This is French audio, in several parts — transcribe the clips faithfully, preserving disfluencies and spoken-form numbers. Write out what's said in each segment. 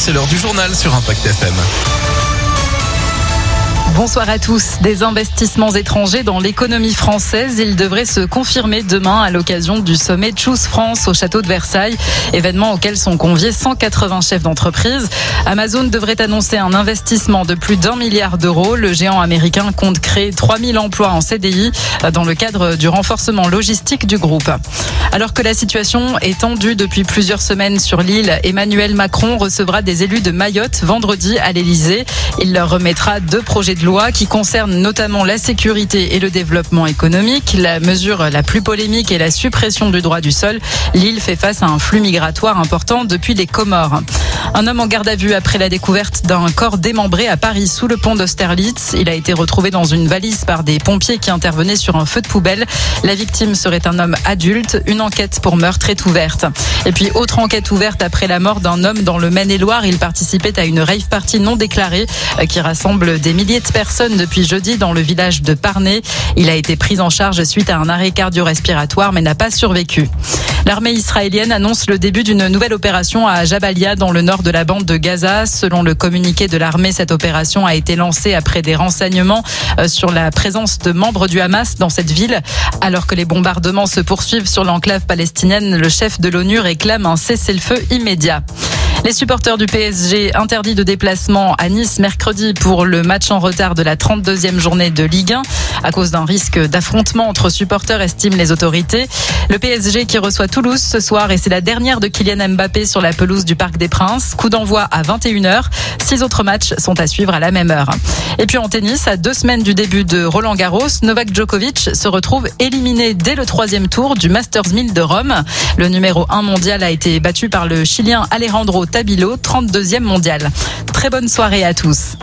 C'est l'heure du journal sur Impact F M. Bonsoir à tous. Des investissements étrangers dans l'économie française. Ils devraient se confirmer demain à l'occasion du sommet Choose France au château de Versailles, événement auquel sont conviés cent quatre-vingts chefs d'entreprise. Amazon devrait annoncer un investissement de plus d'un milliard d'euros. Le géant américain compte créer trois mille emplois en C D I dans le cadre du renforcement logistique du groupe. Alors que la situation est tendue depuis plusieurs semaines sur l'île, Emmanuel Macron recevra des élus de Mayotte vendredi à l'Elysée. Il leur remettra deux projets de loi qui concernent notamment la sécurité et le développement économique. La mesure la plus polémique est la suppression du droit du sol. L'île fait face à un flux migratoire important depuis les Comores. Un homme en garde à vue après la découverte d'un corps démembré à Paris sous le pont d'Austerlitz. Il a été retrouvé dans une valise par des pompiers qui intervenaient sur un feu de poubelle. La victime serait un homme adulte. Une enquête pour meurtre est ouverte. Et puis, autre enquête ouverte après la mort d'un homme dans le Maine-et-Loire. Il participait à une rave party non déclarée qui rassemble des milliers de personnes depuis jeudi dans le village de Parnay. Il a été pris en charge suite à un arrêt cardio-respiratoire mais n'a pas survécu. L'armée israélienne annonce le début d'une nouvelle opération à Jabalia dans le nord de la bande de Gaza. Selon le communiqué de l'armée, cette opération a été lancée après des renseignements sur la présence de membres du Hamas dans cette ville. Alors que les bombardements se poursuivent sur l'enclave palestinienne, le chef de l'ONU réclame un cessez-le-feu immédiat. Les supporters du P S G interdits de déplacement à Nice mercredi pour le match en retard de la trente-deuxième journée de Ligue un à cause d'un risque d'affrontement entre supporters, estiment les autorités. Le P S G qui reçoit Toulouse ce soir et c'est la dernière de Kylian Mbappé sur la pelouse du Parc des Princes. Coup d'envoi à vingt et une heures. Six autres matchs sont à suivre à la même heure. Et puis en tennis, à deux semaines du début de Roland Garros, Novak Djokovic se retrouve éliminé dès le troisième tour du Masters mille de Rome. Le numéro un mondial a été battu par le Chilien Alejandro Tabilo, trente-deuxième mondial. Très bonne soirée à tous.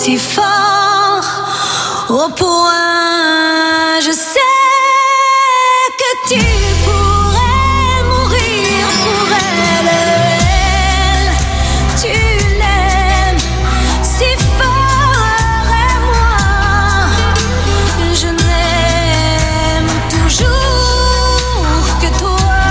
si fort au point, je sais que tu pourrais mourir pour elle. Elle, tu l'aimes si fort et moi, je n'aime toujours que toi.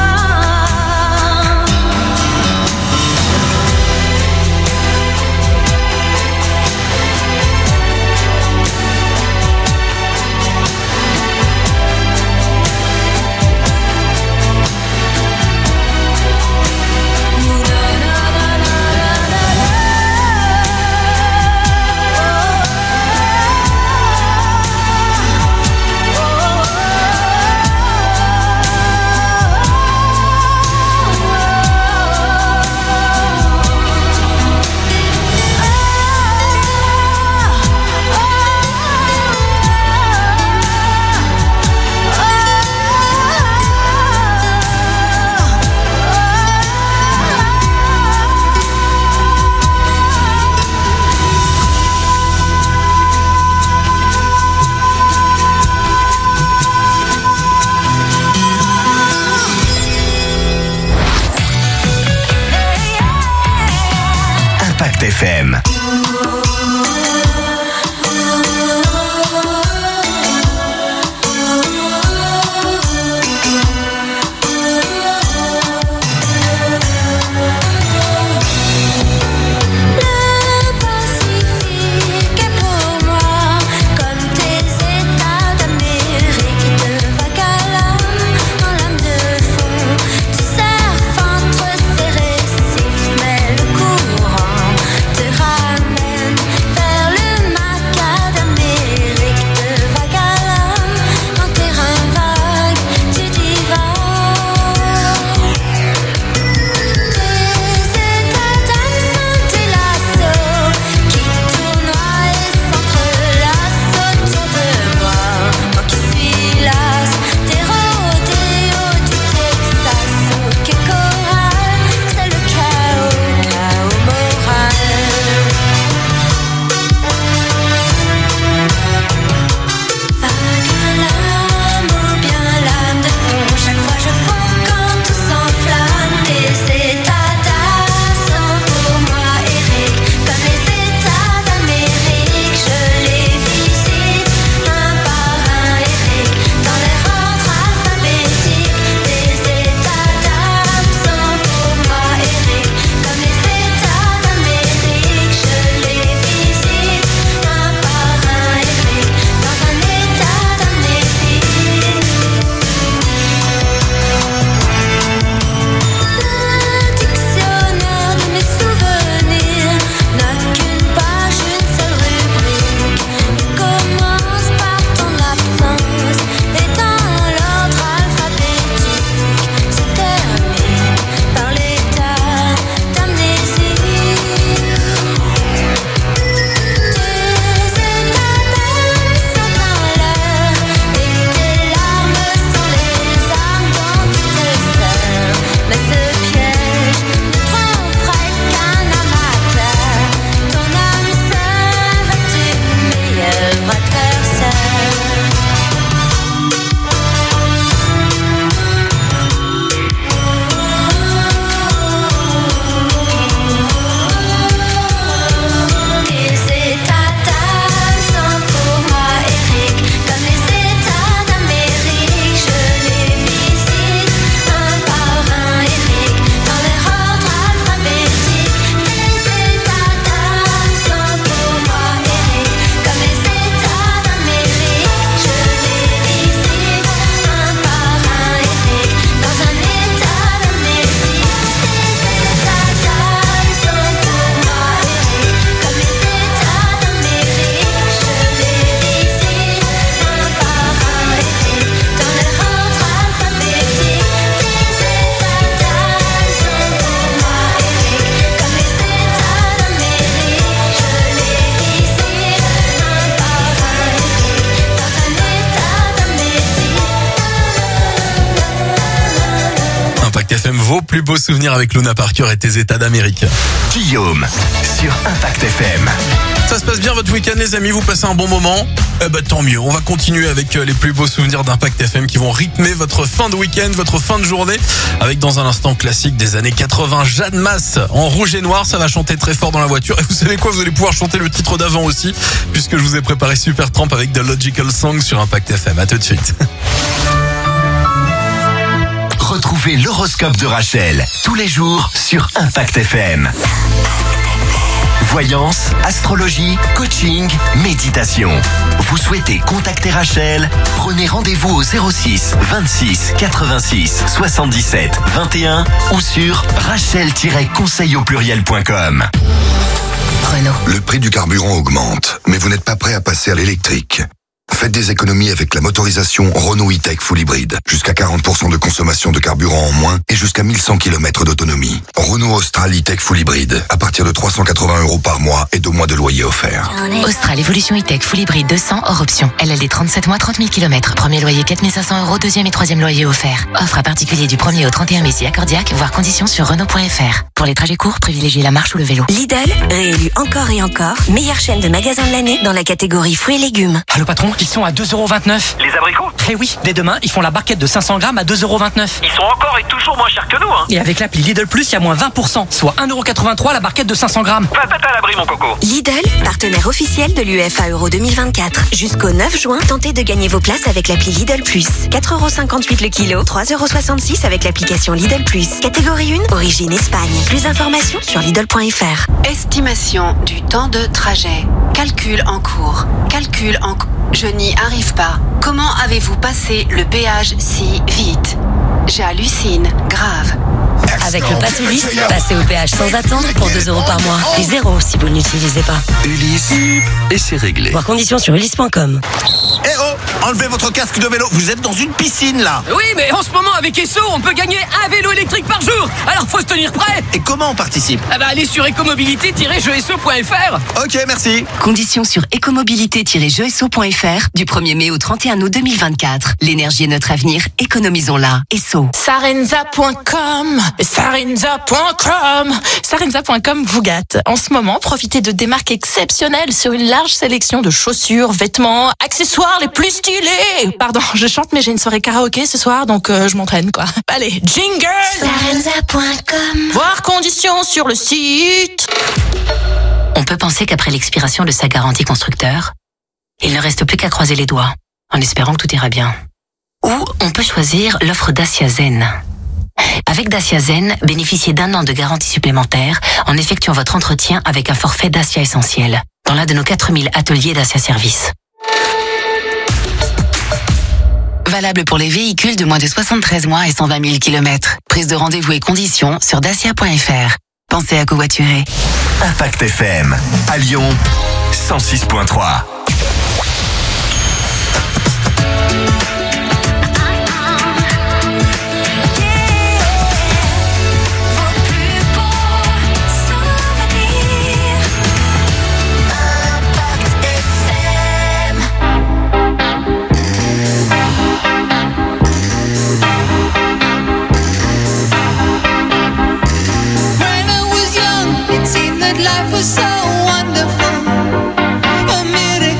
Impact F M. Te vos plus beaux souvenirs avec Luna Parker et tes états d'Amérique. Guillaume sur Impact F M. Ça se passe bien votre week-end les amis, vous passez un bon moment? Eh ben tant mieux, on va continuer avec les plus beaux souvenirs d'Impact F M qui vont rythmer votre fin de week-end, votre fin de journée, avec dans un instant classique des années quatre-vingts, Jeanne Masse en rouge et noir, ça va chanter très fort dans la voiture. Et vous savez quoi, vous allez pouvoir chanter le titre d'avant aussi, puisque je vous ai préparé Supertramp avec The Logical Song sur Impact F M. À tout de suite. Retrouvez l'horoscope de Rachel tous les jours sur Impact F M. Voyance, astrologie, coaching, méditation. Vous souhaitez contacter Rachel? Prenez rendez-vous au zéro six vingt-six quatre-vingt-six soixante-dix-sept vingt et un ou sur rachel tiret conseil au pluriel point com. Renault. Le prix du carburant augmente, mais vous n'êtes pas prêt à passer à l'électrique. Faites des économies avec la motorisation Renault E-Tech Full Hybrid. Jusqu'à quarante pour cent de consommation de carburant en moins et jusqu'à mille cent kilomètres d'autonomie. Renault Austral E-Tech Full Hybrid. À partir de trois cent quatre-vingts euros par mois et deux mois de loyer offert. Austral Evolution E-Tech Full Hybrid deux cents hors option. L L D trente-sept mois, trente mille kilomètres. Premier loyer quatre mille cinq cents euros. Deuxième et troisième loyer offert. Offre à particulier du premier au trente et un mai si accordiaque, voire conditions sur Renault point F R. Pour les trajets courts, privilégiez la marche ou le vélo. Lidl, réélu encore et encore, meilleure chaîne de magasins de l'année dans la catégorie fruits et légumes. Allô patron, ils sont à deux euros vingt-neuf. Les abricots? Eh oui, dès demain, ils font la barquette de cinq cents grammes à deux euros vingt-neuf. Ils sont encore et toujours moins chers que nous, hein. Et avec l'appli Lidl Plus, il y a moins vingt pour cent, soit un euro quatre-vingt-trois la barquette de cinq cents grammes. Va t'être à l'abri, mon coco. Lidl, partenaire officiel de l'U E F A Euro deux mille vingt-quatre. Jusqu'au neuf juin, tentez de gagner vos places avec l'appli Lidl Plus. quatre euros cinquante-huit le kilo, trois euros soixante-six avec l'application Lidl Plus. Catégorie un, origine Espagne. Plus d'informations sur lidl point F R. Estimation du temps de trajet. Calcul en cours. Calcul en cours. Je n'y arrive pas. Comment avez-vous passé le péage si vite? J'hallucine. Grave. Avec le Pass Ulysse, passez au péage sans attendre pour deux euros par mois. Et zéro si vous ne l'utilisez pas. Ulysse, et c'est réglé. Voir conditions sur ulysse point com. Eh oh, enlevez votre casque de vélo, vous êtes dans une piscine là. Oui, mais en ce moment avec Esso, on peut gagner un vélo électrique par jour. Alors faut se tenir prêt. Et comment on participe? Ah bah allez sur écomobilité tiret jeux esso point F R. Ok, merci. Conditions sur écomobilité tiret jeux esso point F R du premier mai au trente et un août deux mille vingt-quatre. L'énergie est notre avenir, économisons-la. Esso. Sarenza point com. Sarenza point com. Sarenza point com vous gâte. En ce moment, profitez de démarques exceptionnelles sur une large sélection de chaussures, vêtements, accessoires les plus stylés. Pardon, je chante mais j'ai une soirée karaoké ce soir donc euh, je m'entraîne quoi. Allez, jingle. Sarenza point com. Voir conditions sur le site. On peut penser qu'après l'expiration de sa garantie constructeur, il ne reste plus qu'à croiser les doigts, en espérant que tout ira bien. Ou on peut choisir l'offre Dacia Zen. Avec Dacia Zen, bénéficiez d'un an de garantie supplémentaire en effectuant votre entretien avec un forfait Dacia Essentiel dans l'un de nos quatre mille ateliers Dacia Service. Valable pour les véhicules de moins de soixante-treize mois et cent vingt mille kilomètres. Prise de rendez-vous et conditions sur dacia point F R. Pensez à covoiturer. Impact F M, à Lyon, cent six point trois. Life was so wonderful. A minute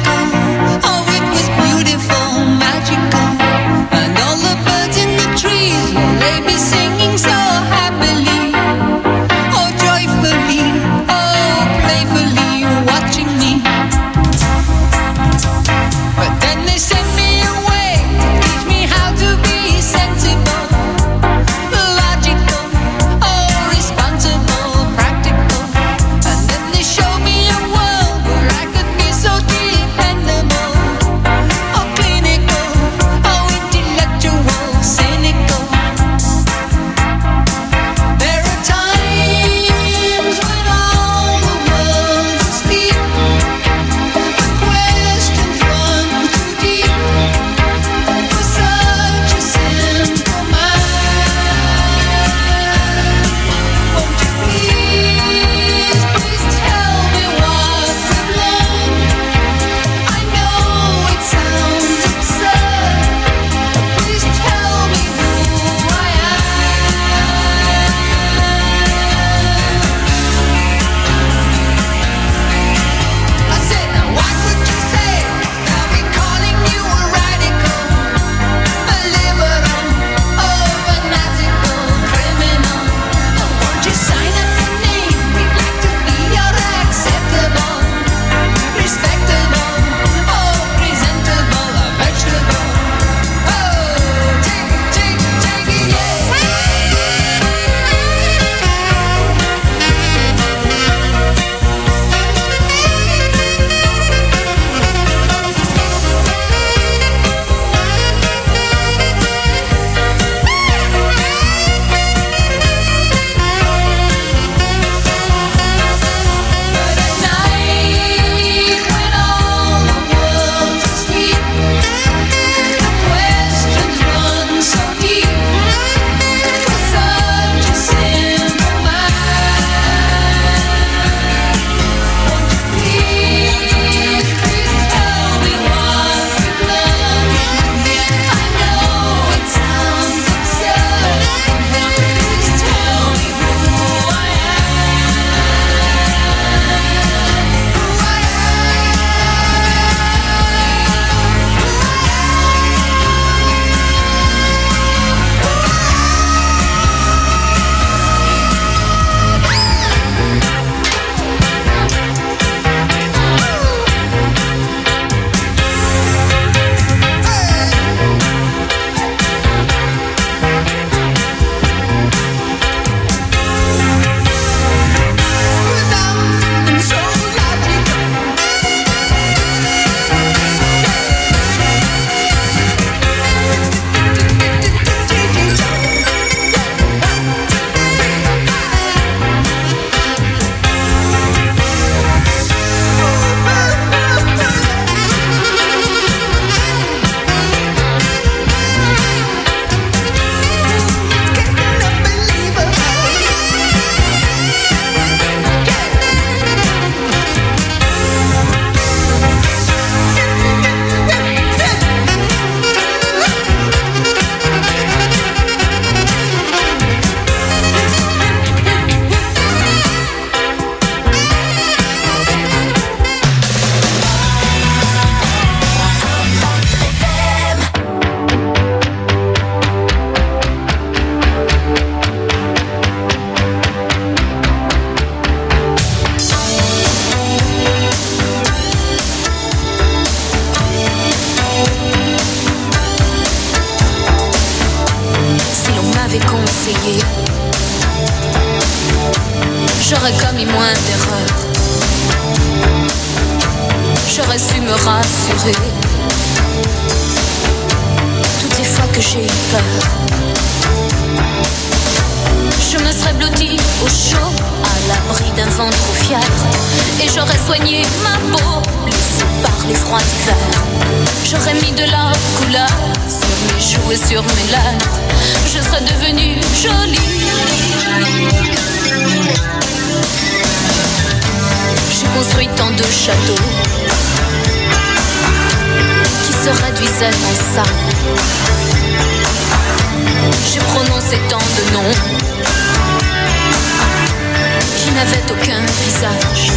j'aurais commis moins d'erreurs. J'aurais su me rassurer toutes les fois que j'ai eu peur. Je me serais blottie au chaud, à l'abri d'un vent trop fiable, et j'aurais soigné ma peau, blessée par les froids d'hiver. J'aurais mis de la couleur sur mes joues et sur mes lèvres. Je serais devenue jolie. J'ai construit tant de châteaux qui se réduisaient en sable. J'ai prononcé tant de noms qui n'avaient aucun visage.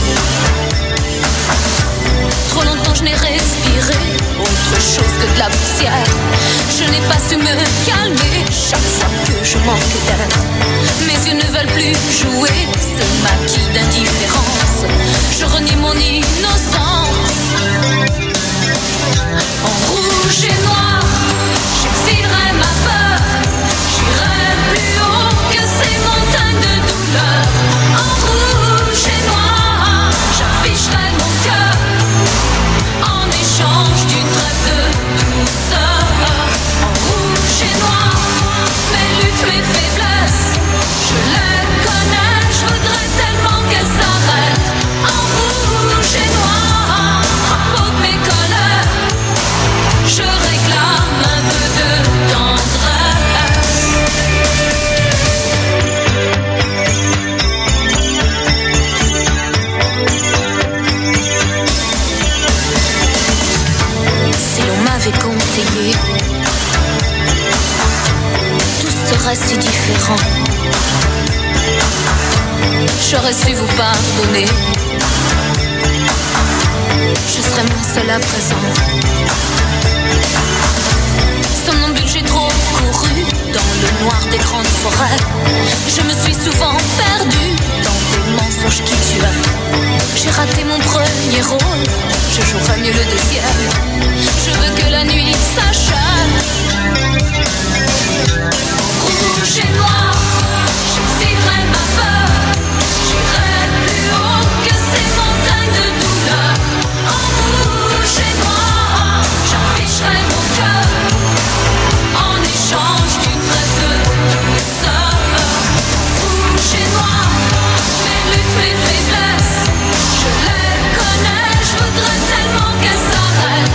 Trop longtemps je n'ai respiré autre chose que de la poussière. Je n'ai pas su me calmer chaque fois que je manque d'air. Mes yeux ne veulent plus jouer ce maquis d'indifférence. Je renie mon innocence. En rouge et noir, j'exilerai ma peur. J'irai plus haut que ces montagnes de douleur. En rouge et noir, j'afficherai mon cœur en échange d'une trêve de douceur. En rouge et noir, mes luttes, mes faiblesses, je les connais, je voudrais tellement qu'elles s'arrêtent. En rouge et noir, à peau de mes colères, je réclame un peu de tendresse. Si l'on m'avait conseillé, tout serait si différent. J'aurais su vous pardonner. Je serais moins seule à présent. Somnambule, j'ai trop couru dans le noir des grandes forêts. Je me suis souvent perdue dans des mensonges qui tuent. J'ai raté mon premier rôle, je jouerai mieux le deuxième. Je veux que la nuit s'achève. Rouge et noir, j'exilerai ma peur. J'irai plus haut que ces montagnes de douleur. En rouge et noir, j'afficherai mon cœur en échange d'une trêve de douceur. Rouge et noir, mes luttes, mes faiblesses, je les connais, je voudrais tellement qu'elles s'arrêtent.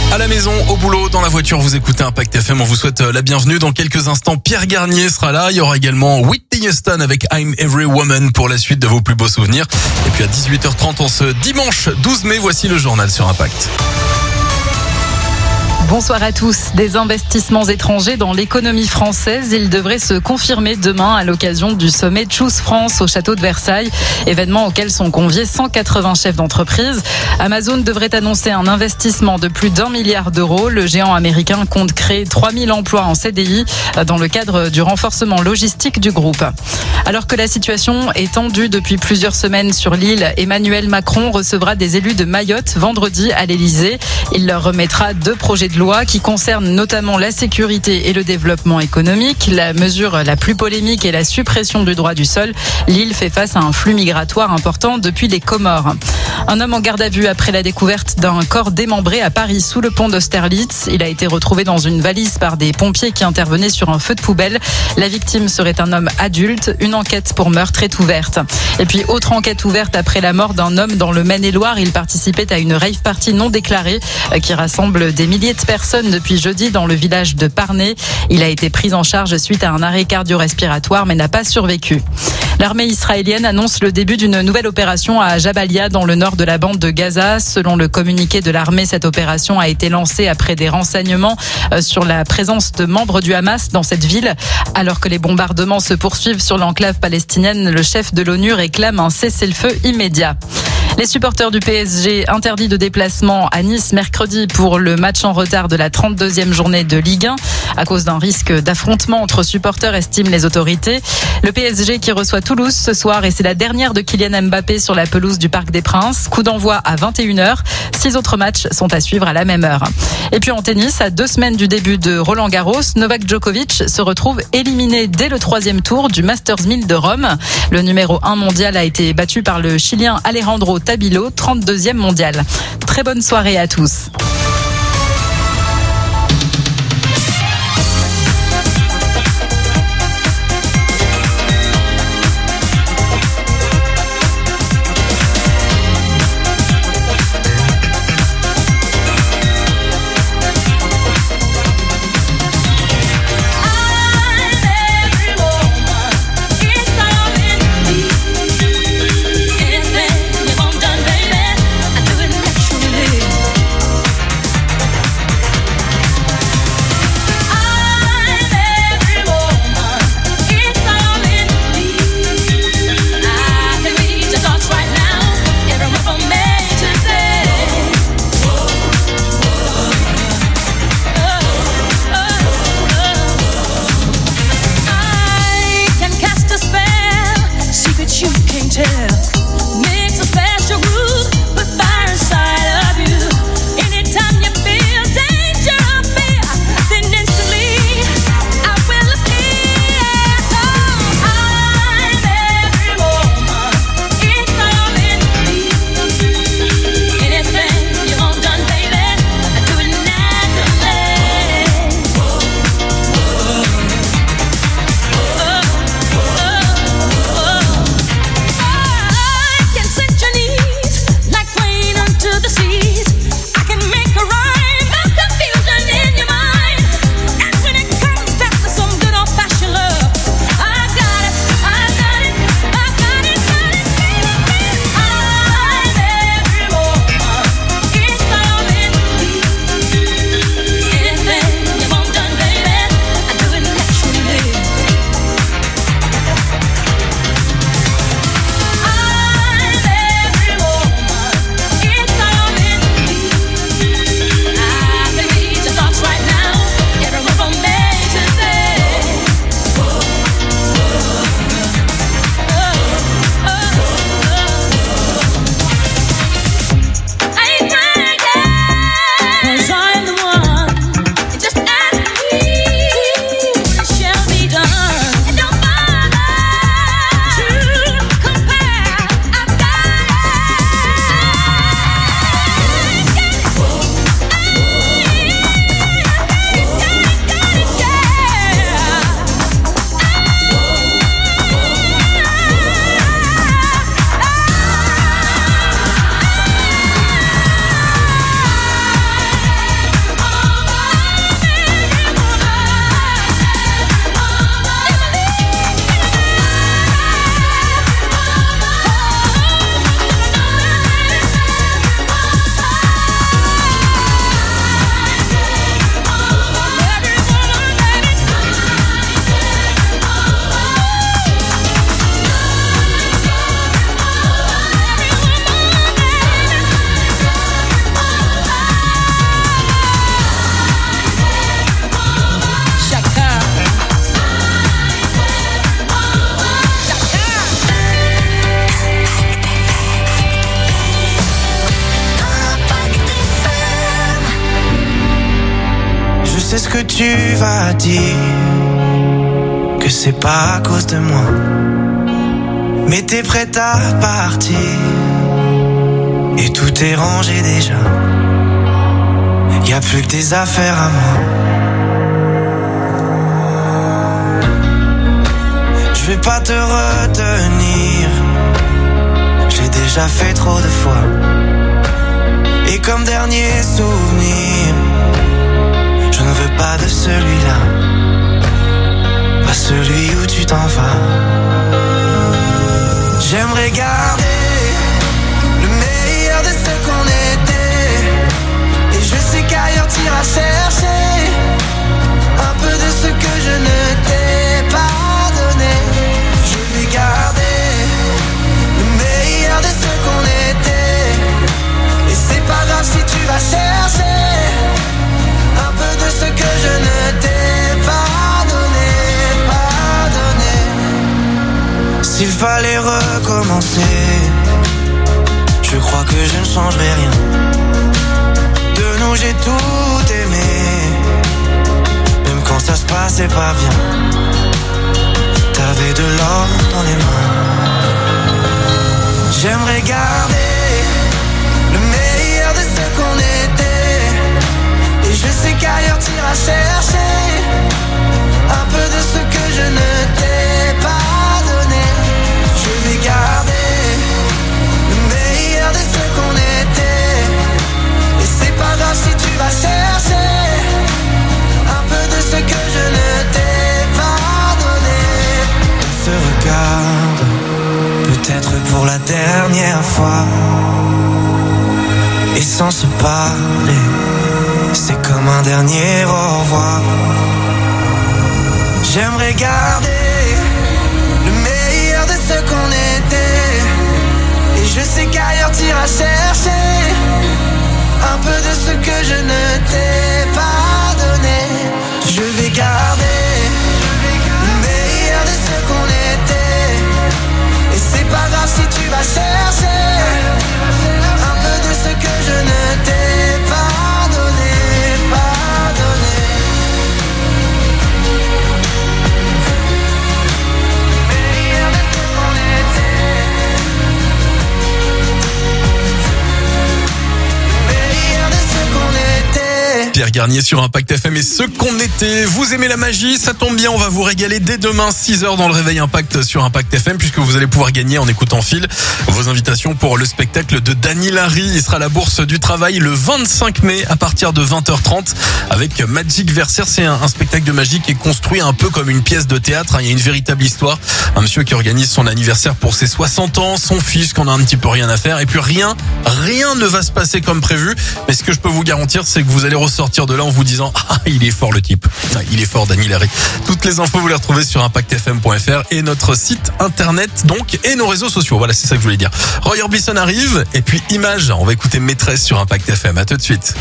À la maison, au boulot, dans la voiture, vous écoutez Impact F M. On vous souhaite la bienvenue. Dans quelques instants, Pierre Garnier sera là. Il y aura également Whitney Houston avec I'm Every Woman pour la suite de vos plus beaux souvenirs. Et puis à dix-huit heures trente, en ce dimanche douze mai, voici le journal sur Impact. Bonsoir à tous. Des investissements étrangers dans l'économie française. Ils devraient se confirmer demain à l'occasion du sommet Choose France au château de Versailles, événement auquel sont conviés cent quatre-vingts chefs d'entreprise. Amazon devrait annoncer un investissement de plus d'un milliard d'euros. Le géant américain compte créer trois mille emplois en C D I dans le cadre du renforcement logistique du groupe. Alors que la situation est tendue depuis plusieurs semaines sur l'île, Emmanuel Macron recevra des élus de Mayotte vendredi à l'Elysée. Il leur remettra deux projets de loi qui concernent notamment la sécurité et le développement économique. La mesure la plus polémique est la suppression du droit du sol. L'île fait face à un flux migratoire important depuis les Comores. Un homme en garde à vue après la découverte d'un corps démembré à Paris sous le pont d'Austerlitz. Il a été retrouvé dans une valise par des pompiers qui intervenaient sur un feu de poubelle. La victime serait un homme adulte. Une enquête pour meurtre est ouverte. Et puis autre enquête ouverte après la mort d'un homme dans le Maine-et-Loire. Il participait à une rave party non déclarée qui rassemble des milliers de personnes depuis jeudi dans le village de Parnay. Il a été pris en charge suite à un arrêt cardio-respiratoire mais n'a pas survécu. L'armée israélienne annonce le début d'une nouvelle opération à Jabalia dans le nord de la bande de Gaza. Selon le communiqué de l'armée, cette opération a été lancée après des renseignements sur la présence de membres du Hamas dans cette ville. Alors que les bombardements se poursuivent sur l'enclave palestinienne, le chef de l'ONU réclame un cessez-le-feu immédiat. Les supporters du P S G interdits de déplacement à Nice mercredi pour le match en retard de la trente-deuxième journée de Ligue un à cause d'un risque d'affrontement entre supporters, estiment les autorités. Le P S G qui reçoit Toulouse ce soir et c'est la dernière de Kylian Mbappé sur la pelouse du Parc des Princes. Coup d'envoi à vingt et une heures. Six autres matchs sont à suivre à la même heure. Et puis en tennis, à deux semaines du début de Roland Garros, Novak Djokovic se retrouve éliminé dès le troisième tour du Masters mille de Rome. Le numéro un mondial a été battu par le Chilien Alejandro Tabilo, trente-deuxième mondial. Très bonne soirée à tous. Anything you want done, baby, I do it naturally. sais ce que tu vas dire, que c'est pas à cause de moi. Mais t'es prête à partir, et tout est rangé déjà. Y'a plus que tes affaires à moi. Je vais pas te retenir, j'ai déjà fait trop de fois. Et comme dernier souvenir, je ne veux pas de celui-là, pas celui où tu t'en vas. J'aimerais garder le meilleur de ce qu'on était, et je sais qu'ailleurs t'iras chercher un peu de ce que je ne t'ai pas donné. Je vais garder le meilleur de ce qu'on était, et c'est pas grave si tu vas chercher un peu de ce que je ne t'ai pas donné, pas donné. S'il fallait recommencer, je crois que je ne changerai rien. De nous j'ai tout aimé, même quand ça se passait pas bien. T'avais de l'or dans les mains. J'aimerais garder le meilleur de ce qu'on était, et je sais qu'ailleurs t'iras chercher un peu de ce que je ne t'ai pas donné. Je vais garder le meilleur de ce qu'on était, et c'est pas grave si tu vas chercher un peu de ce que je ne t'ai pas donné. On se regarde, peut-être pour la dernière fois, et sans se parler, c'est comme un dernier au revoir. J'aimerais garder le meilleur de ce qu'on était, et je sais qu'ailleurs t'iras chercher un peu de ce que je ne t'ai pas donné. Je vais garder le meilleur de ce qu'on était, et c'est pas grave si tu vas chercher un peu de ce que je ne t'ai pas donné, pas donné. Meilleur de ce qu'on était, meilleur de ce qu'on était. Pierre Garnier sur Impact F M et ce qu'on était. Vous aimez la magie? Ça tombe bien, on va vous régaler dès demain six heures dans le réveil Impact sur Impact F M, puisque vous allez pouvoir gagner en écoutant Fil vos invitations pour le spectacle de Dany Larry. Il sera à la Bourse du Travail le vingt-cinq mai à partir de vingt heures trente avec Magic Versaire. C'est un, un spectacle de magie qui est construit un peu comme une pièce de théâtre. Il y a une véritable histoire. Un monsieur qui organise son anniversaire pour ses soixante ans, son fils qu'on a un petit peu rien à faire, et puis rien, rien ne va se passer comme prévu. Mais ce que je peux vous garantir, c'est que vous allez ressortir de là en vous disant « Ah, il est fort le type. Ah, il est fort Dany Larry ». Toutes les infos, vous les retrouvez sur impact f m point f r et notre site internet donc, et nos réseaux sociaux. Voilà, c'est ça que je voulais dire. Roy Orbison arrive, et puis Image. On va écouter Maîtresse sur Impact F M. À tout de suite.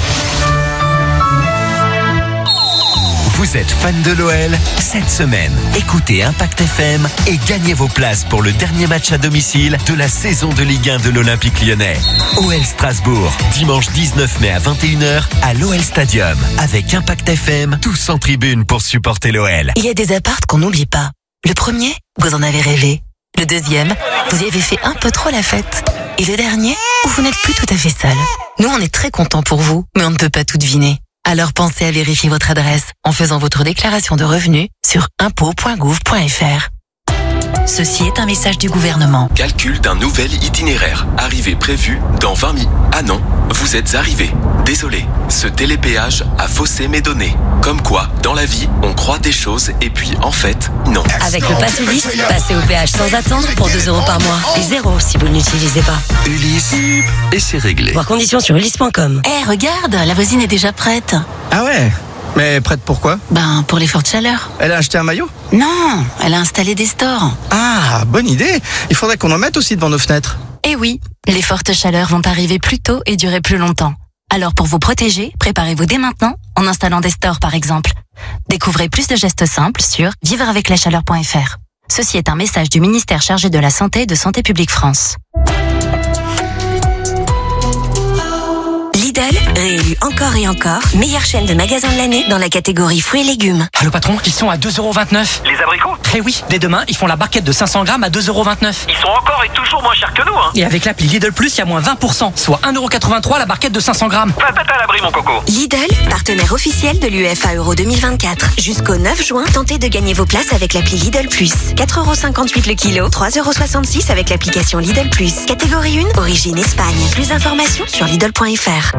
Vous êtes fan de l'O L? Cette semaine, écoutez Impact F M et gagnez vos places pour le dernier match à domicile de la saison de Ligue un de l'Olympique Lyonnais. O L Strasbourg, dimanche dix-neuf mai à vingt et une heures à l'O L Stadium. Avec Impact F M, tous en tribune pour supporter l'O L. Il y a des apparts qu'on n'oublie pas. Le premier, vous en avez rêvé. Le deuxième, vous y avez fait un peu trop la fête. Et le dernier, où vous n'êtes plus tout à fait seul. Nous, on est très contents pour vous, mais on ne peut pas tout deviner. Alors pensez à vérifier votre adresse en faisant votre déclaration de revenus sur impôts point gouv point f r. Ceci est un message du gouvernement. Calcul d'un nouvel itinéraire. Arrivée prévue dans vingt minutes. Ah non, vous êtes arrivé. Désolé, ce télépéage a faussé mes données. Comme quoi, dans la vie, on croit des choses et puis en fait, non. Avec le Pass Ulysse, passez au péage sans attendre pour deux euros par mois. Et zéro si vous ne l'utilisez pas. Ulysse, et c'est réglé. Voir conditions sur ulysse point com. Eh, hey, regarde, la voisine est déjà prête. Ah ouais? Mais prête pour quoi? Ben, pour les fortes chaleurs. Elle a acheté un maillot? Non, elle a installé des stores. Ah, bonne idée. Il faudrait qu'on en mette aussi devant nos fenêtres. Eh oui, les fortes chaleurs vont arriver plus tôt et durer plus longtemps. Alors pour vous protéger, préparez-vous dès maintenant en installant des stores par exemple. Découvrez plus de gestes simples sur vivre avec la chaleur point f r. Ceci est un message du ministère chargé de la Santé et de Santé publique France. Lidl Réélu encore et encore, meilleure chaîne de magasins de l'année dans la catégorie fruits et légumes. Allô patron, ils sont à deux euros vingt-neuf. Les abricots? Eh oui, dès demain, ils font la barquette de cinq cents grammes à deux euros vingt-neuf. Ils sont encore et toujours moins chers que nous, hein. Et avec l'appli Lidl Plus, il y a moins vingt pour cent, soit un euro quatre-vingt-trois la barquette de cinq cents grammes. Va pas à l'abri, mon coco. Lidl, partenaire officiel de l'UEFA Euro deux mille vingt-quatre. Jusqu'au neuf juin, tentez de gagner vos places avec l'appli Lidl Plus. quatre euros cinquante-huit le kilo, trois euros soixante-six avec l'application Lidl Plus. Catégorie un, origine Espagne. Plus d'informations sur Lidl point F R.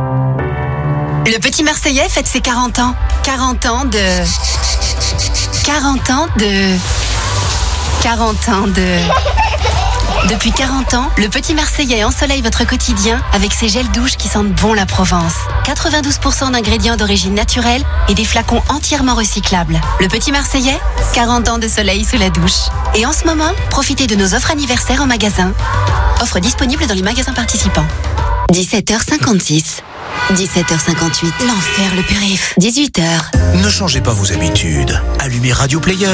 Le petit Marseillais fête ses quarante ans. quarante ans de... quarante ans de... quarante ans de... Depuis quarante ans, le petit Marseillais ensoleille votre quotidien avec ses gels douches qui sentent bon la Provence. quatre-vingt-douze pour cent d'ingrédients d'origine naturelle et des flacons entièrement recyclables. Le petit Marseillais, quarante ans de soleil sous la douche. Et en ce moment, profitez de nos offres anniversaires en magasin. Offre disponible dans les magasins participants. dix-sept heures cinquante-six. dix-sept heures cinquante-huit. L'enfer, le périph'. dix-huit heures. Ne changez pas vos habitudes. Allumez Radio Player.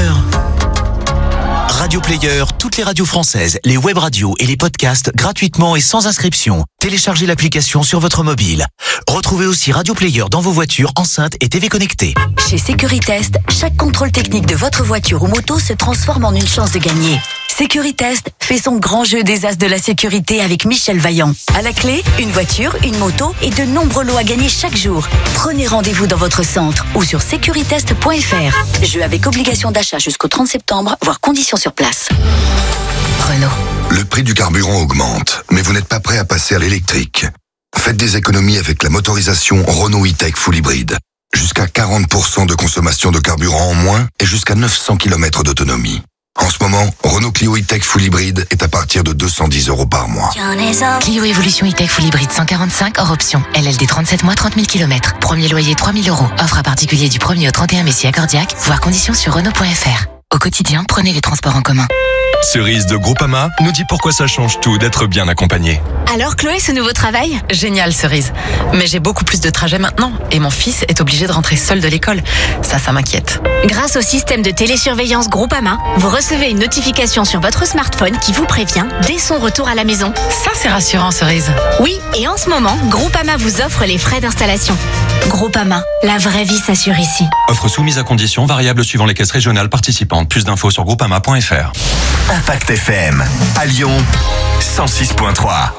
Radio Player, toutes les radios françaises, les web radios et les podcasts gratuitement et sans inscription. Téléchargez l'application sur votre mobile. Retrouvez aussi Radio Player dans vos voitures, enceintes et T V connectées. Chez Sécuritest, chaque contrôle technique de votre voiture ou moto se transforme en une chance de gagner. Sécuritest fait son grand jeu des as de la sécurité avec Michel Vaillant. À la clé, une voiture, une moto et de nombreux lots à gagner chaque jour. Prenez rendez-vous dans votre centre ou sur sécuritest point F R. Jeu avec obligation d'achat jusqu'au trente septembre, voire conditions sur place. Renault. Le prix du carburant augmente, mais vous n'êtes pas prêt à passer à l'électrique. Faites des économies avec la motorisation Renault E-Tech Full Hybrid. Jusqu'à quarante pour cent de consommation de carburant en moins et jusqu'à neuf cents kilomètres d'autonomie. En ce moment, Renault Clio E-Tech Full Hybrid est à partir de deux cent dix euros par mois. Clio Evolution E-Tech Full Hybrid cent quarante-cinq hors option. L L D trente-sept mois, trente mille kilomètres. Premier loyer trois mille euros. Offre à particulier du premier au trente et un mai si accordiaque. Voir conditions sur Renault point F R. Au quotidien, prenez les transports en commun. Cerise de Groupama nous dit pourquoi ça change tout d'être bien accompagné. Alors Chloé, ce nouveau travail? Génial Cerise. Mais j'ai beaucoup plus de trajets maintenant et mon fils est obligé de rentrer seul de l'école. Ça, ça m'inquiète. Grâce au système de télésurveillance Groupama, vous recevez une notification sur votre smartphone qui vous prévient dès son retour à la maison. Ça, c'est rassurant Cerise. Oui, et en ce moment, Groupama vous offre les frais d'installation. Groupama, la vraie vie s'assure ici. Offre soumise à conditions variables suivant les caisses régionales participantes. Plus d'infos sur groupama point F R. Impact F M, à Lyon, cent six point trois.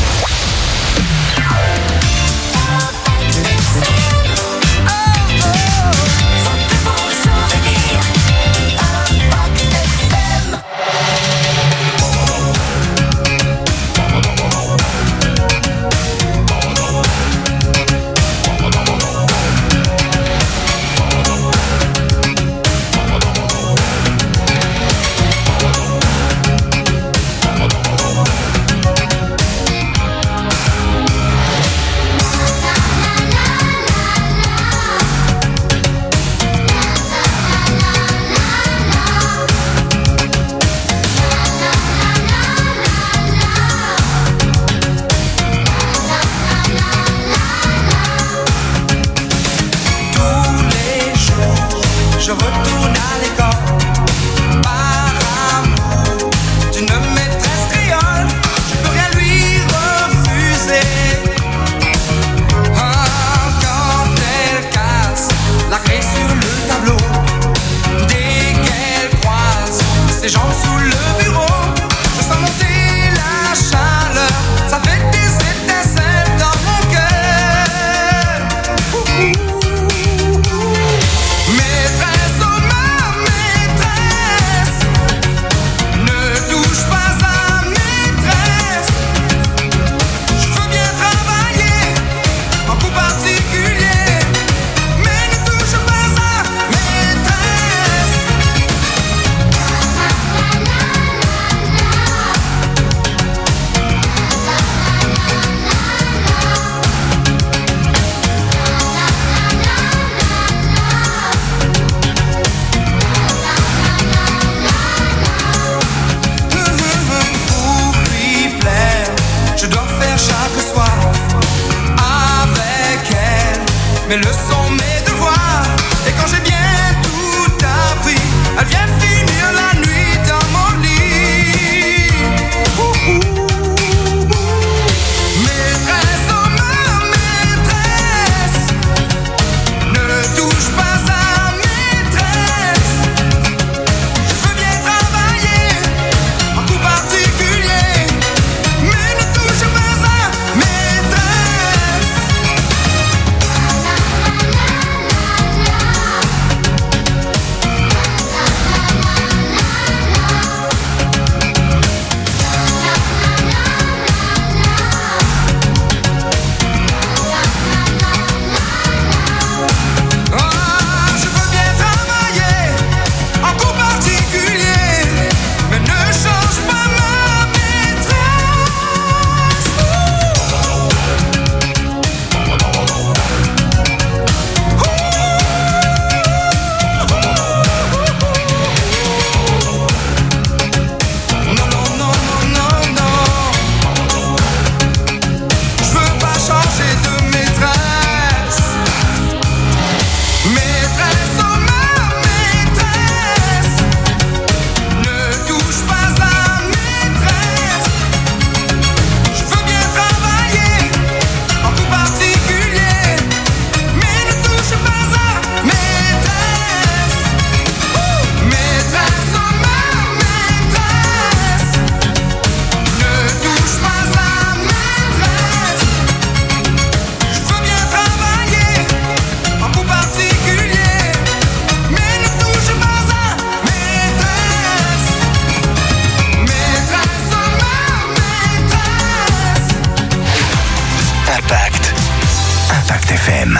Mes leçons, mes devoirs. Et quand j'ai bien tout appris, elle vient finir la nuit dans mon lit. Ouh, ouh, ouh. Maîtresse, oh ma maîtresse,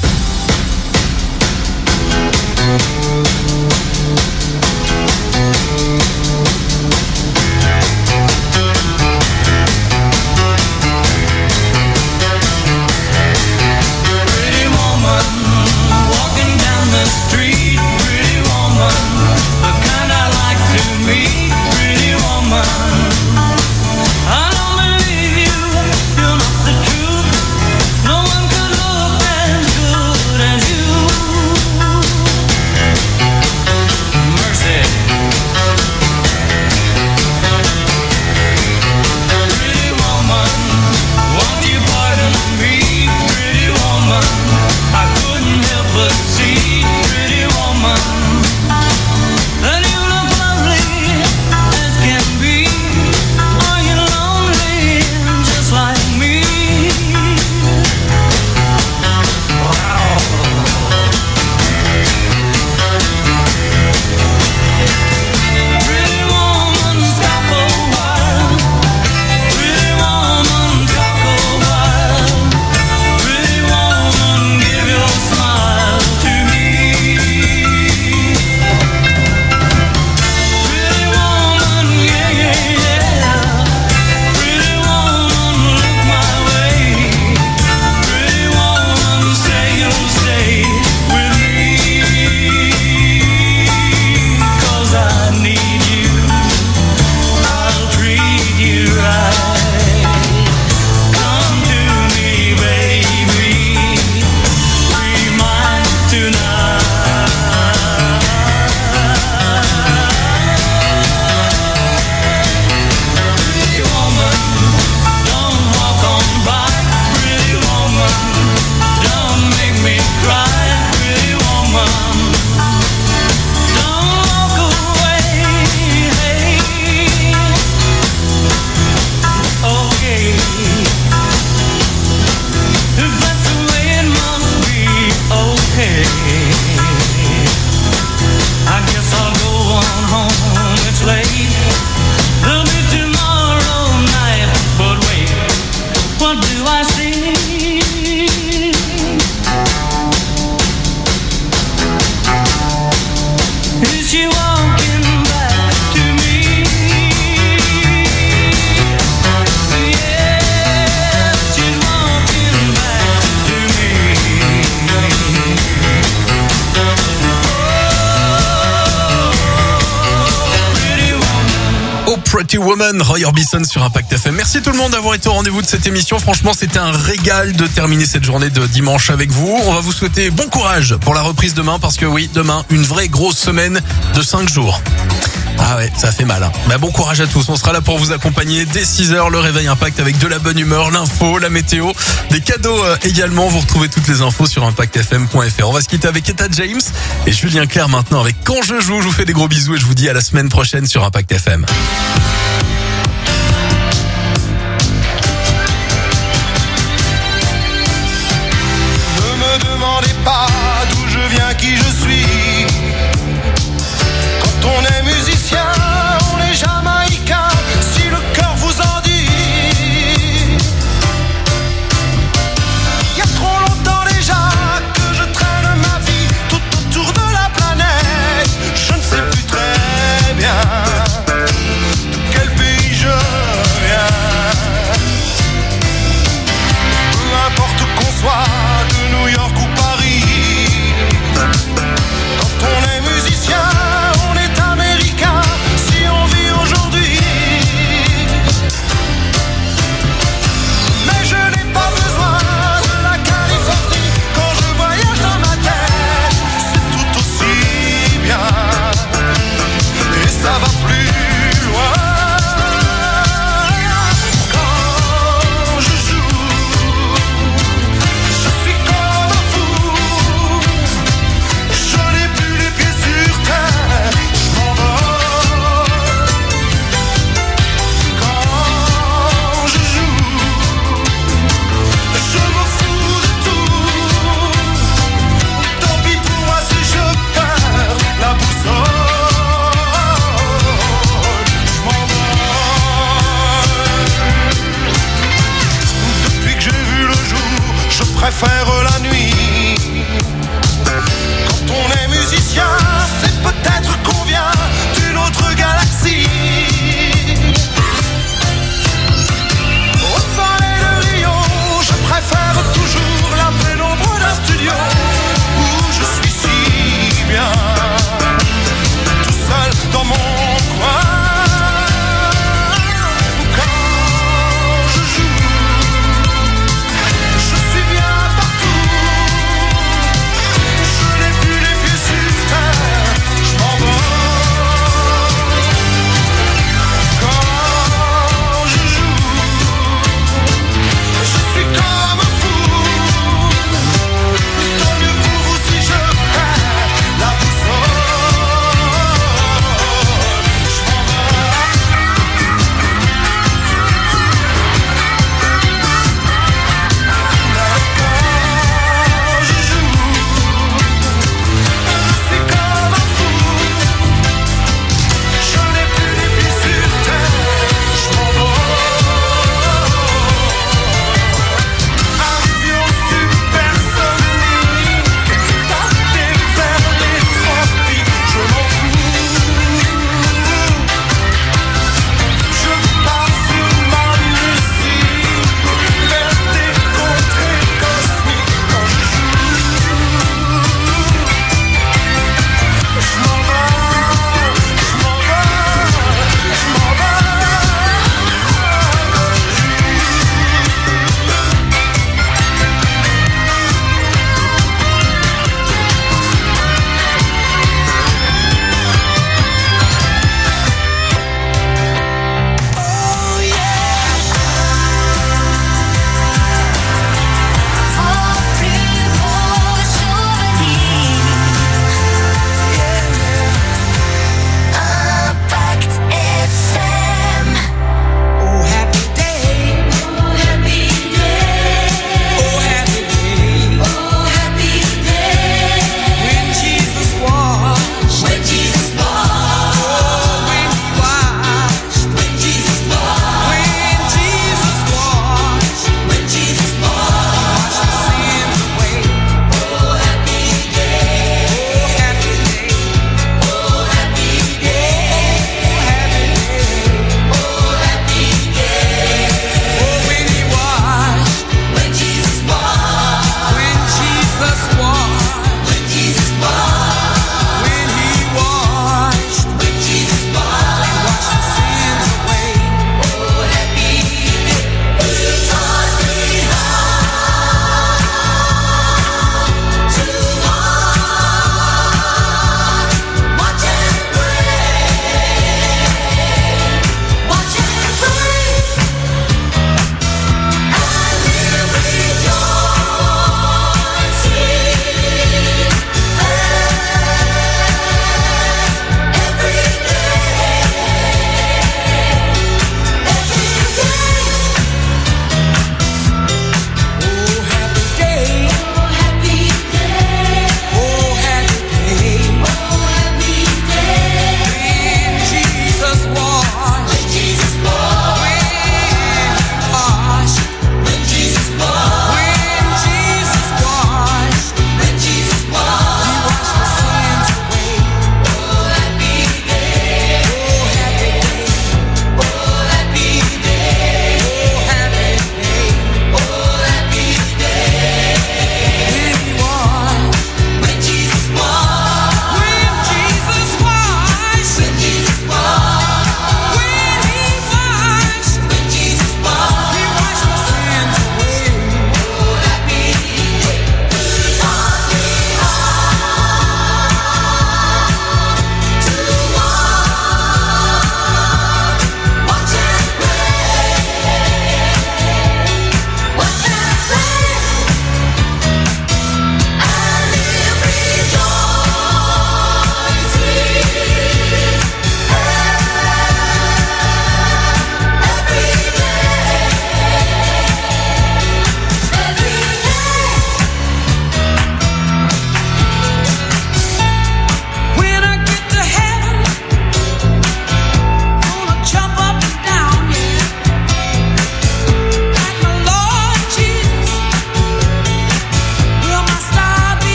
Pretty Woman, Roy Orbison sur Impact F M. Merci tout le monde d'avoir été au rendez-vous de cette émission. Franchement, c'était un régal de terminer cette journée de dimanche avec vous. On va vous souhaiter bon courage pour la reprise demain parce que oui, demain, une vraie grosse semaine de cinq jours. Ah ouais, ça fait mal. Hein. Bah bon courage à tous. On sera là pour vous accompagner dès six heures, le réveil Impact avec de la bonne humeur, l'info, la météo, des cadeaux euh, également. Vous retrouvez toutes les infos sur impact f m point f r. On va se quitter avec Etta James et Julien Clerc maintenant avec Quand je joue. Je vous fais des gros bisous et je vous dis à la semaine prochaine sur Impact F M. Ne me demandez pas d'où je viens, qui je suis. Quand on est musicien, on est jamaïcain, si le cœur vous en dit. Il y a trop longtemps déjà que je traîne ma vie tout autour de la planète. Je ne sais plus très bien de quel pays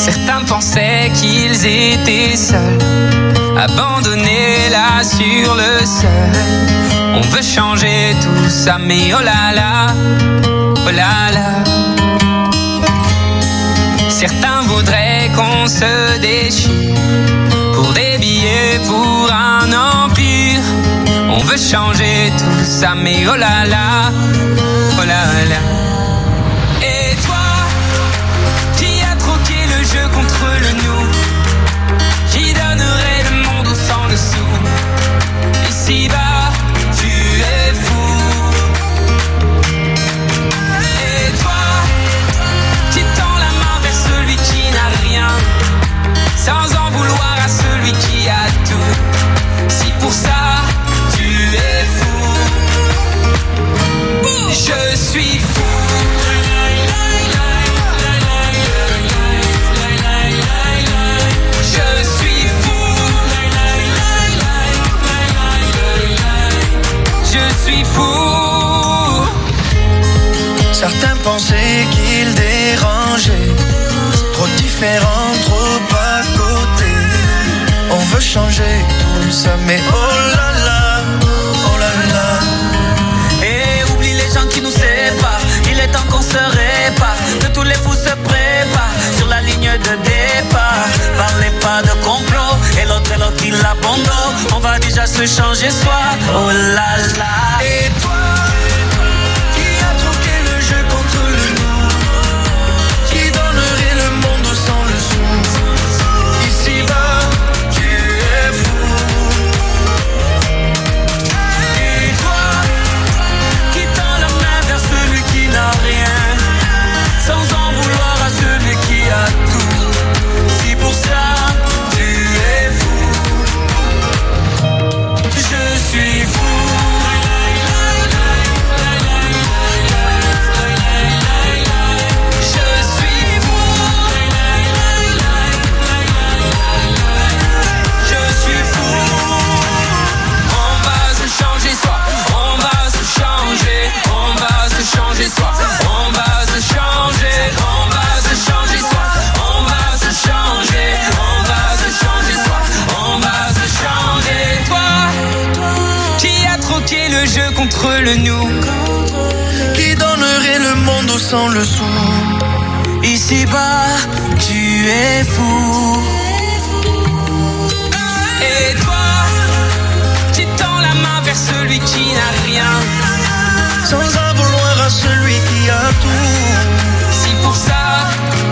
Certains pensaient qu'ils étaient seuls, abandonnés là sur le sol. On veut changer tout ça, mais oh là là, oh là là. Certains voudraient qu'on se déchire pour des billets, pour un empire. On veut changer tout ça, mais oh là là, oh là là. Et toi, qui a troqué le jeu contre le nous, qui donnerait le monde au sang le sou. Ici-bas, tu es fou. Et toi, qui tend la main vers celui qui n'a rien, sans en vouloir à celui qui a tout. Si pour ça, tu es fou, je suis fou. Je suis fou. Je suis fou. Certains pensaient qu'ils dérangeaient, trop différents, trop à côté. On veut changer tout ça, mais oh là là, oh là là. Et oublie les gens qui nous séparent, il est temps qu'on se répare, que tous les fous se préparent sur la ligne de départ. Parlez pas de complot, et l'autre et l'autre il a bon dos. On va déjà se changer soi, oh là là. Et toi, qui a troqué le jeu contre le nous, qui donnerait le monde sans le sou. Ici-bas, tu es fou. Et toi, qui tend la main vers celui qui n'a rien, sans en vouloir à celui qui a tout. Si pour ça, tu es fou, je suis fou. Je suis fou. Je suis fou. On va se changer soi, on va se changer, on va se changer soi, on va se changer, on va se changer soi, on va se changer, on va se changer soi, on va se changer. Toi, qui a troqué le jeu contre le nous, Qui donnerait le monde au sang le sou. ici-bas, tu es fou. Et toi, qui tend la main vers celui qui n'a rien, sans en vouloir à celui qui a tout. Si pour ça,